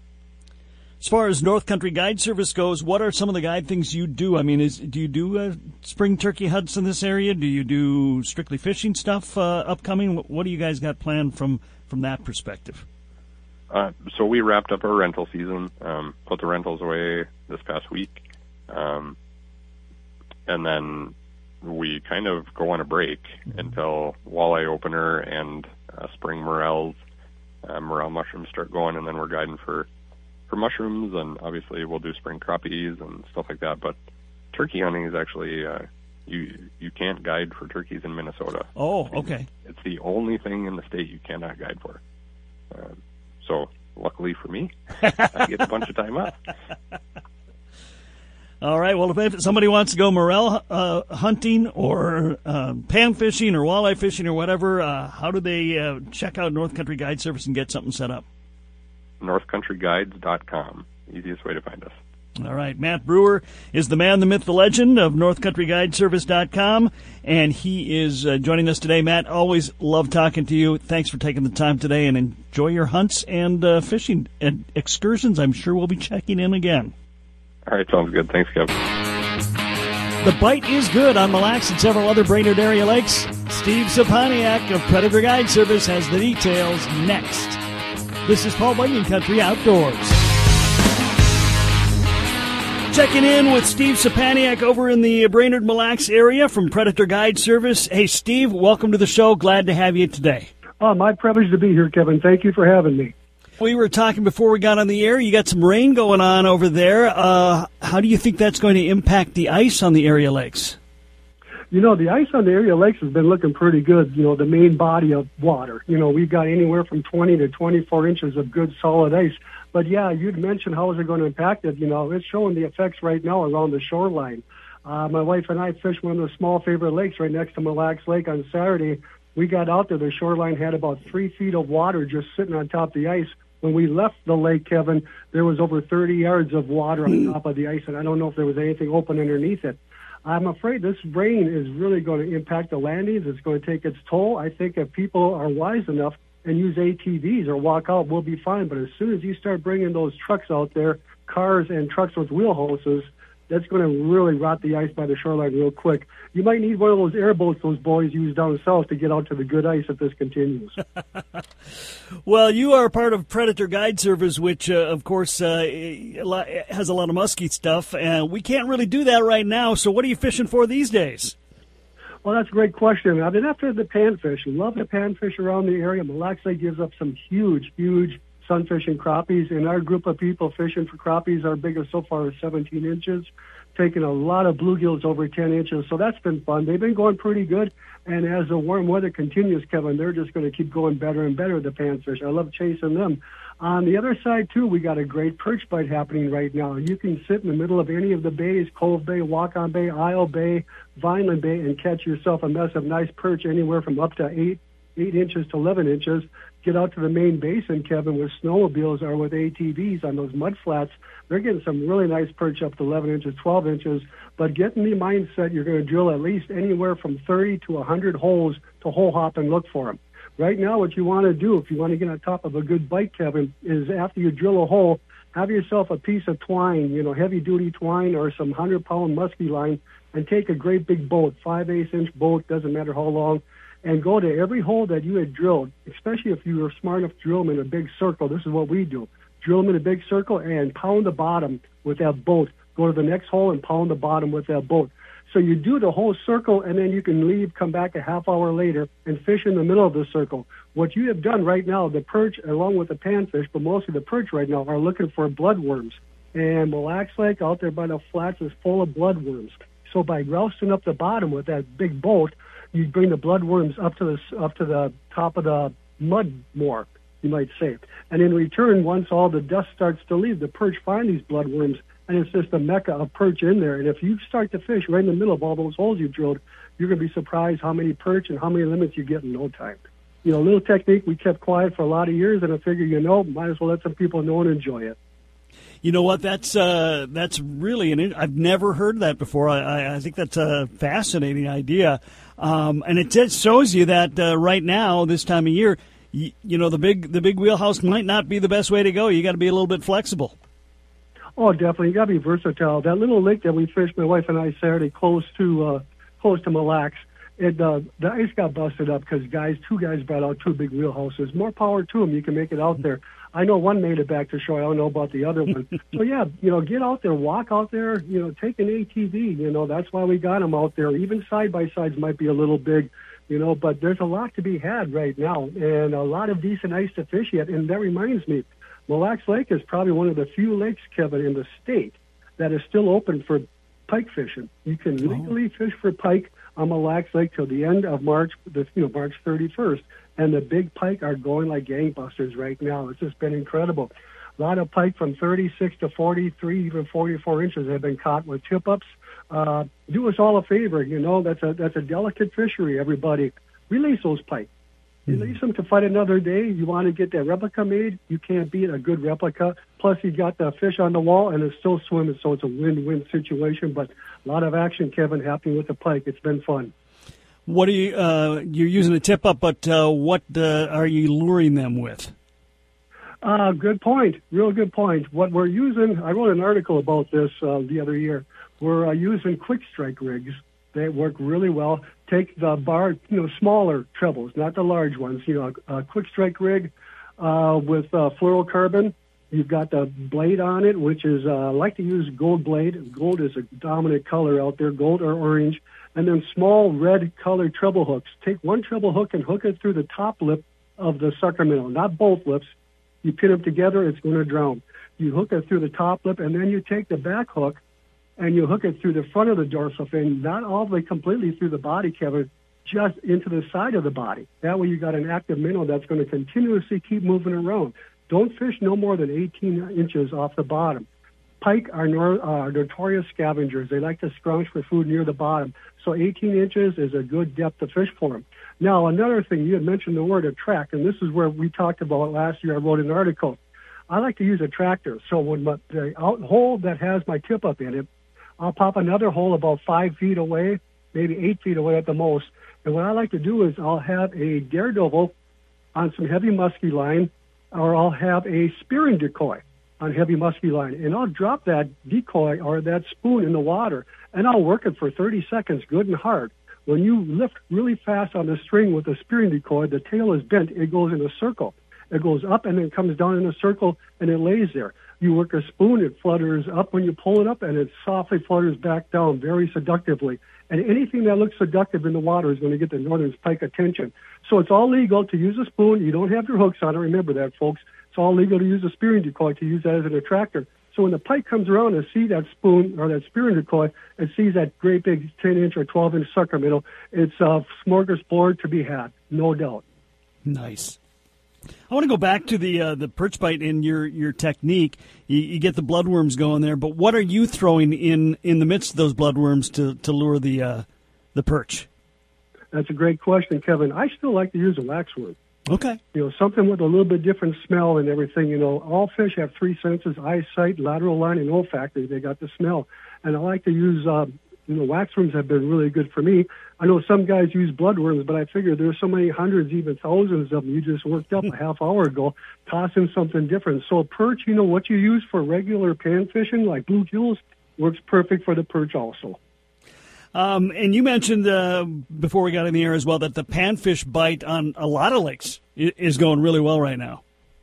As far as North Country Guide Service goes, what are some of the guide things you do? I mean, is do you do uh, spring turkey hunts in this area? Do you do strictly fishing stuff uh, upcoming? What, what do you guys got planned from, from that perspective? Uh, so we wrapped up our rental season, um, put the rentals away this past week, um, and then we kind of go on a break mm-hmm. until walleye opener and uh, spring morels, uh, morel mushrooms start going, and then we're guiding for for mushrooms, and obviously we'll do spring crappies and stuff like that. But turkey hunting is actually, uh, you you can't guide for turkeys in Minnesota. Oh, okay. It's the only thing in the state you cannot guide for. Uh, so luckily for me, I get a bunch of time off. All right. Well, if somebody wants to go morel uh, hunting or uh, pan fishing or walleye fishing or whatever, uh, how do they uh, check out North Country Guide Service and get something set up? north country guides dot com. Easiest way to find us. All right. Matt Brewer is the man, the myth, the legend of north country guide service dot com, and he is uh, joining us today. Matt, always love talking to you. Thanks for taking the time today, and enjoy your hunts and uh, fishing and excursions. I'm sure we'll be checking in again. All right. Sounds good. Thanks, Kevin. The bite is good on Mille Lacs and several other Brainerd area lakes. Steve Saponiak of Predator Guide Service has the details next. This is Paul Bunyan Country Outdoors. Checking in with Steve Sapaniak over in the Brainerd Mille Lacs area from Predator Guide Service. Hey, Steve, welcome to the show. Glad to have you today. Oh, my privilege to be here, Kevin. Thank you for having me. We were talking before we got on the air. You got some rain going on over there. Uh, how do you think that's going to impact the ice on the area lakes? You know, the ice on the area lakes has been looking pretty good, you know, the main body of water. You know, we've got anywhere from twenty to twenty-four inches of good solid ice. But, yeah, you'd mentioned how is it going to impact it. You know, it's showing the effects right now around the shoreline. Uh, my wife and I fished one of the small favorite lakes right next to Mille Lacs Lake on Saturday. We got out there. The shoreline had about three feet of water just sitting on top of the ice. When we left the lake, Kevin, there was over thirty yards of water on top of the ice, and I don't know if there was anything open underneath it. I'm afraid this rain is really going to impact the landings. It's going to take its toll. I think if people are wise enough and use A T Vs or walk out, we'll be fine. But as soon as you start bringing those trucks out there, cars and trucks with wheel hoses, that's going to really rot the ice by the shoreline real quick. You might need one of those airboats those boys use down south to get out to the good ice if this continues. Well, you are part of Predator Guide Service, which, uh, of course, uh, has a lot of musky stuff. And we can't really do that right now. So what are you fishing for these days? Well, that's a great question. I've been after the panfish. Love the panfish around the area. Mille Lacs Lake gives up some huge, huge sunfish and crappies. And our group of people fishing for crappies, our biggest so far is seventeen inches, taking a lot of bluegills over ten inches. So that's been fun. They've been going pretty good. And as the warm weather continues, Kevin, they're just going to keep going better and better, the panfish. I love chasing them. On the other side, too, we got a great perch bite happening right now. You can sit in the middle of any of the bays, Cove Bay, Waukon Bay, Isle Bay, Vineland Bay, and catch yourself a mess of nice perch anywhere from up to eight, eight inches to eleven inches. Get out to the main basin, Kevin, with snowmobiles or with A T Vs on those mud flats. They're getting some really nice perch up to eleven inches, twelve inches. But get in the mindset you're going to drill at least anywhere from thirty to one hundred holes to hole hop and look for them. Right now, what you want to do, if you want to get on top of a good bite, Kevin, is after you drill a hole, have yourself a piece of twine, you know, heavy-duty twine or some one hundred pound musky line, and take a great big boat, five-eighths inch boat, doesn't matter how long, and go to every hole that you had drilled, especially if you were smart enough to drill them in a big circle. This is what we do. Drill them in a big circle and pound the bottom with that boat. Go to the next hole and pound the bottom with that boat. So you do the whole circle, and then you can leave, come back a half hour later, and fish in the middle of the circle. What you have done right now, the perch, along with the panfish, but mostly the perch right now, are looking for bloodworms. And Mille Lacs Lake out there by the flats is full of bloodworms. So by grousing up the bottom with that big boat, you bring the bloodworms up to the up to the top of the mud more, you might say. And in return, once all the dust starts to leave, the perch find these bloodworms, and it's just a mecca of perch in there. And if you start to fish right in the middle of all those holes you drilled, you're going to be surprised how many perch and how many limits you get in no time. You know, a little technique we kept quiet for a lot of years, and I figure, you know, might as well let some people know and enjoy it. You know what? That's uh, that's really an. I've never heard that before. I, I, I think that's a fascinating idea, um, and it just shows you that uh, right now, this time of year, you, you know, the big the big wheelhouse might not be the best way to go. You got to be a little bit flexible. Oh, definitely. You got to be versatile. That little lake that we fished, my wife and I, Saturday, close to uh, close to Mille Lacs, it uh, the ice got busted up because guys, two guys brought out two big wheelhouses. More power to them. You can make it out there. I know one made it back to shore. I don't know about the other one. So, yeah, you know, get out there, walk out there, you know, take an A T V. You know, that's why we got them out there. Even side-by-sides might be a little big, you know, but there's a lot to be had right now and a lot of decent ice to fish yet. And that reminds me, Mille Lacs Lake is probably one of the few lakes, Kevin, in the state that is still open for pike fishing. You can oh. legally fish for pike on Mille Lacs Lake till the end of March, the, you know, March thirty-first. And the big pike are going like gangbusters right now. It's just been incredible. A lot of pike from thirty-six to forty-three, even forty-four inches have been caught with tip-ups. Uh, do us all a favor, you know, that's a that's a delicate fishery, everybody. Release those pike. Release them to fight another day. You want to get that replica made, you can't beat a good replica. Plus, you got the fish on the wall, and it's still swimming, so it's a win-win situation. But a lot of action, Kevin, happening with the pike. It's been fun. What are you? Uh, you're using a tip up, but uh, what uh, are you luring them with? Uh, good point. Real good point. What we're using, I wrote an article about this uh, the other year. We're uh, using quick strike rigs. They work really well. Take the bar, you know, smaller trebles, not the large ones. You know, a, a quick strike rig uh, with uh, fluorocarbon. You've got the blade on it, which is, uh, I like to use gold blade. Gold is a dominant color out there, gold or orange. And then small red colored treble hooks. Take one treble hook and hook it through the top lip of the sucker minnow, not both lips. You pin them together, it's going to drown. You hook it through the top lip, and then you take the back hook and you hook it through the front of the dorsal fin, not all the way completely through the body cavity, just into the side of the body. That way you got an active minnow that's going to continuously keep moving around. Don't fish no more than eighteen inches off the bottom. Pike are nor, uh, notorious scavengers. They like to scrounge for food near the bottom. So eighteen inches is a good depth to fish for them. Now, another thing, you had mentioned the word attract, and this is where we talked about last year. I wrote an article. I like to use a tractor. So when my, the out hole that has my tip up in it, I'll pop another hole about five feet away, maybe eight feet away at the most. And what I like to do is I'll have a daredevil on some heavy musky line, or I'll have a spearing decoy on heavy musky line, and I'll drop that decoy or that spoon in the water, and I'll work it for thirty seconds good and hard. When you lift really fast on the string with the spearing decoy, the tail is bent, it goes in a circle. It goes up and then comes down in a circle, and it lays there. You work a spoon, it flutters up when you pull it up, and it softly flutters back down very seductively. And anything that looks seductive in the water is going to get the northern pike attention. So it's all legal to use a spoon. You don't have your hooks on it. Remember that, folks. It's all legal to use a spearing decoy, to use that as an attractor. So when the pike comes around and sees that spoon or that spearing decoy and sees that great big ten-inch or twelve-inch sucker minnow, it's a smorgasbord to be had, no doubt. Nice. I want to go back to the uh, the perch bite and your, your technique. You, you get the bloodworms going there, but what are you throwing in, in the midst of those bloodworms to, to lure the uh, the perch? That's a great question, Kevin. I still like to use a waxworm. Okay. You know, something with a little bit different smell and everything. You know, all fish have three senses: eyesight, lateral line, and olfactory. They got the smell. And I like to use, uh, you know, waxworms have been really good for me. I know some guys use bloodworms, but I figure there's so many hundreds, even thousands of them you just worked up a half hour ago. Toss in something different. So perch, you know, what you use for regular pan fishing, like bluegills, works perfect for the perch also. Um, and you mentioned uh, before we got in the air as well that the panfish bite on a lot of lakes is going really well right now.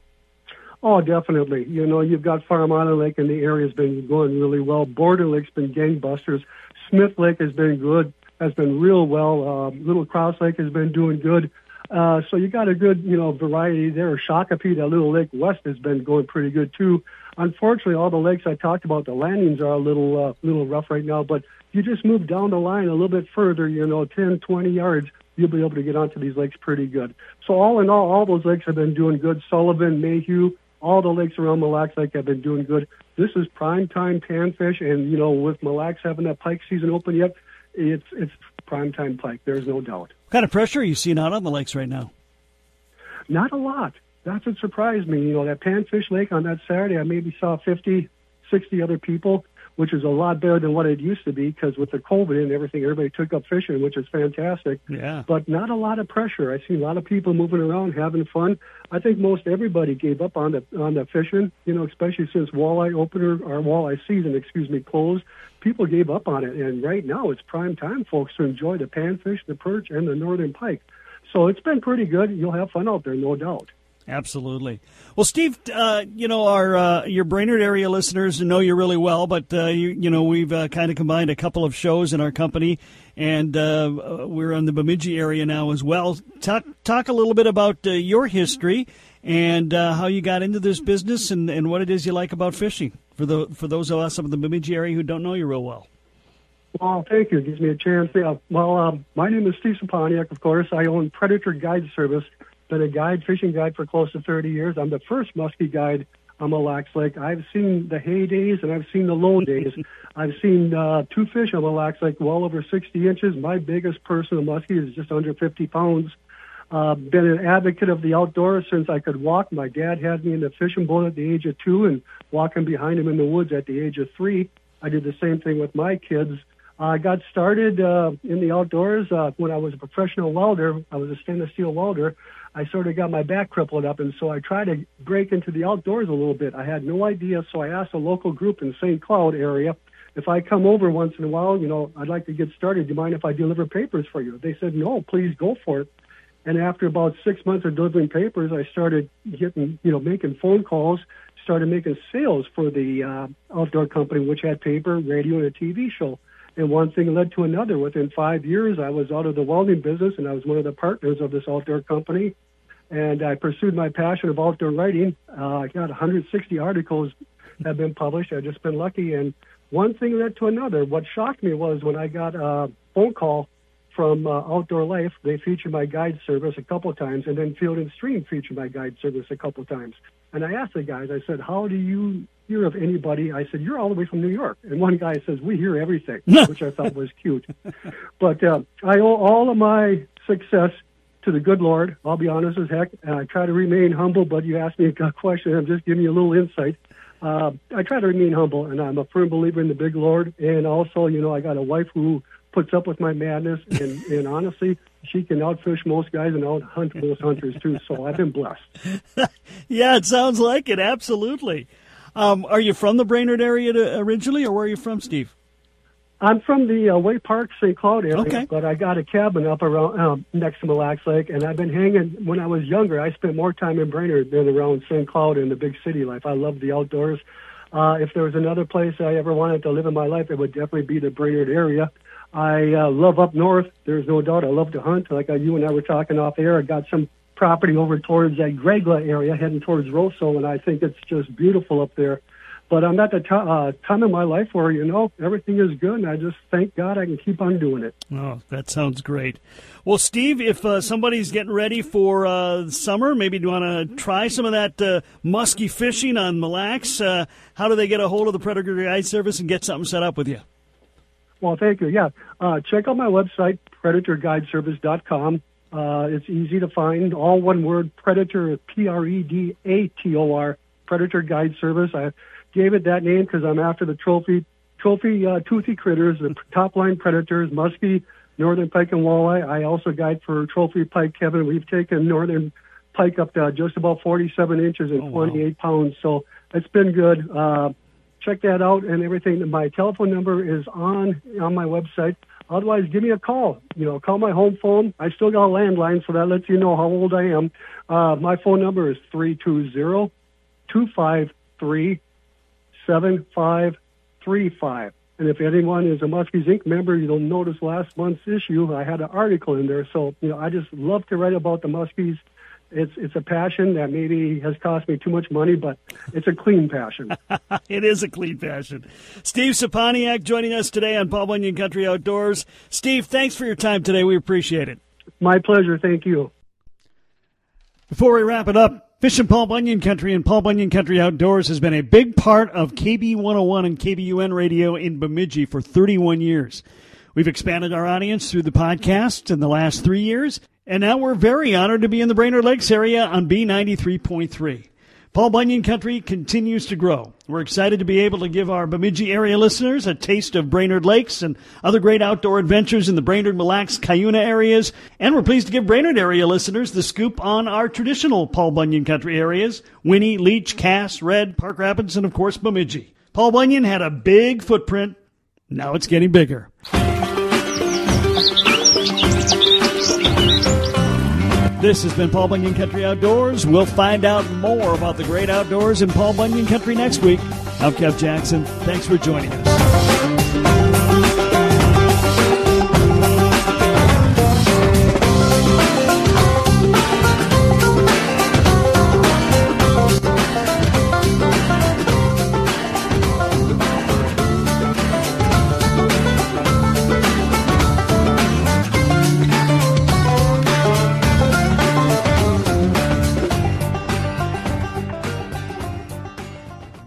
Oh, definitely. You know, you've got Farm Island Lake in the area has been going really well. Border Lake's been gangbusters. Smith Lake has been good, has been real well. Uh, Little Cross Lake has been doing good. Uh, so you got a good, you know, variety there. Shakopee, that little lake west, has been going pretty good too. Unfortunately, all the lakes I talked about, the landings are a little, uh, little rough right now, but you just move down the line a little bit further, you know, ten, twenty yards, you'll be able to get onto these lakes pretty good. So all in all, all those lakes have been doing good. Sullivan, Mayhew, all the lakes around Mille Lacs Lake have been doing good. This is prime time panfish, and, you know, with Mille Lacs having that pike season open yet, it's it's prime time pike. There's no doubt. What kind of pressure are you seeing out on the lakes right now? Not a lot. That's what surprised me. You know, that panfish lake on that Saturday, I maybe saw fifty, sixty other people, which is a lot better than what it used to be, because with the COVID and everything, everybody took up fishing, which is fantastic. Yeah. But not a lot of pressure. I see a lot of people moving around, having fun. I think most everybody gave up on the on the fishing, you know, especially since walleye opener or walleye season, excuse me, closed. People gave up on it, and right now it's prime time, folks, to enjoy the panfish, the perch, and the northern pike. So it's been pretty good. You'll have fun out there, no doubt. Absolutely. Well, Steve, uh, you know, our uh, your Brainerd area listeners know you really well, but, uh, you, you know, we've uh, kind of combined a couple of shows in our company, and uh, we're in the Bemidji area now as well. Talk, talk a little bit about uh, your history and uh, how you got into this business and, and what it is you like about fishing for the for those of us in the Bemidji area who don't know you real well. Well, thank you. It gives me a chance. Yeah. Well, um, my name is Steve Saponiak, of course. I own Predator Guide Service. Been a guide, fishing guide for close to thirty years. I'm the first muskie guide on Mille Lacs Lake. I've seen the heydays and I've seen the low days. I've seen uh, two fish on Mille Lacs Lake well over sixty inches. My biggest personal muskie is just under fifty pounds. Uh, been an advocate of the outdoors since I could walk. My dad had me in the fishing boat at the age of two and walking behind him in the woods at the age of three. I did the same thing with my kids. I got started uh, in the outdoors uh, when I was a professional welder. I was a stainless steel welder. I sort of got my back crippled up, and so I tried to break into the outdoors a little bit. I had no idea, so I asked a local group in Saint Cloud area, if I come over once in a while, you know, I'd like to get started. Do you mind if I deliver papers for you? They said, no, please go for it. And after about six months of delivering papers, I started getting, you know, making phone calls, started making sales for the uh, outdoor company, which had paper, radio, and a T V show. And one thing led to another. Within five years, I was out of the welding business, and I was one of the partners of this outdoor company. And I pursued my passion of outdoor writing. Uh, I got one hundred sixty articles that have been published. I've just been lucky. And one thing led to another. What shocked me was when I got a phone call from uh, Outdoor Life. They featured my guide service a couple of times, and then Field and Stream featured my guide service a couple of times. And I asked the guys, I said, how do you hear of anybody? I said, you're all the way from New York. And one guy says, we hear everything, which I thought was cute. But uh, I owe all of my success to the good Lord. I'll be honest as heck. And I try to remain humble, but you asked me a question. I'm just giving you a little insight. Uh, I try to remain humble, and I'm a firm believer in the big Lord. And also, you know, I got a wife who puts up with my madness, and, and honestly, she can outfish most guys and out-hunt most hunters, too, so I've been blessed. Yeah, it sounds like it, absolutely. Um, are you from the Brainerd area to, originally, or where are you from, Steve? I'm from the uh, Way Park, Saint Cloud area, okay. But I got a cabin up around um, next to Mille Lacs Lake, and I've been hanging. When I was younger, I spent more time in Brainerd than around Saint Cloud in the big city life. I love the outdoors. Uh, if there was another place I ever wanted to live in my life, it would definitely be the Brainerd area. I uh, love up north. There's no doubt. I love to hunt. Like uh, you and I were talking off air, I got some property over towards that Gregla area, heading towards Rosso, and I think it's just beautiful up there. But I'm at the t- uh, time in my life where, you know, everything is good, and I just thank God I can keep on doing it. Oh, that sounds great. Well, Steve, if uh, somebody's getting ready for uh, summer, maybe you want to try some of that uh, musky fishing on Mille Lacs, uh, how do they get a hold of the Predator Guide Service and get something set up with you? Well, thank you. Yeah, uh, check out my website, predator guide service dot com. Uh, it's easy to find. All one word, Predator, P R E D A T O R, Predator Guide Service. I gave it that name because I'm after the trophy trophy uh, toothy critters, the top-line predators, muskie, northern pike, and walleye. I also guide for trophy pike, Kevin. We've taken northern pike up to just about forty-seven inches and oh, twenty-eight wow. pounds, so it's been good. Uh, check that out and everything. My telephone number is on on my website. Otherwise, give me a call. You know, call my home phone. I still got a landline, so that lets you know how old I am. Uh, my phone number is three two zero, two five three, seven five three five. And if anyone is a Muskies Incorporated member, you'll notice last month's issue, I had an article in there. So, you know, I just love to write about the Muskies. It's it's a passion that maybe has cost me too much money, but it's a clean passion. It is a clean passion. Steve Saponiak joining us today on Paul Bunyan Country Outdoors. Steve, thanks for your time today. We appreciate it. My pleasure. Thank you. Before we wrap it up, Fishing Paul Bunyan Country and Paul Bunyan Country Outdoors has been a big part of K B one oh one and K B U N radio in Bemidji for thirty-one years. We've expanded our audience through the podcast in the last three years, and now we're very honored to be in the Brainerd Lakes area on B ninety-three point three. Paul Bunyan Country continues to grow. We're excited to be able to give our Bemidji area listeners a taste of Brainerd Lakes and other great outdoor adventures in the Brainerd, Mille Lacs, Cuyuna areas. And we're pleased to give Brainerd area listeners the scoop on our traditional Paul Bunyan Country areas, Winnie, Leech, Cass, Red, Park Rapids, and of course Bemidji. Paul Bunyan had a big footprint. Now it's getting bigger. This has been Paul Bunyan Country Outdoors. We'll find out more about the great outdoors in Paul Bunyan Country next week. I'm Kev Jackson. Thanks for joining us.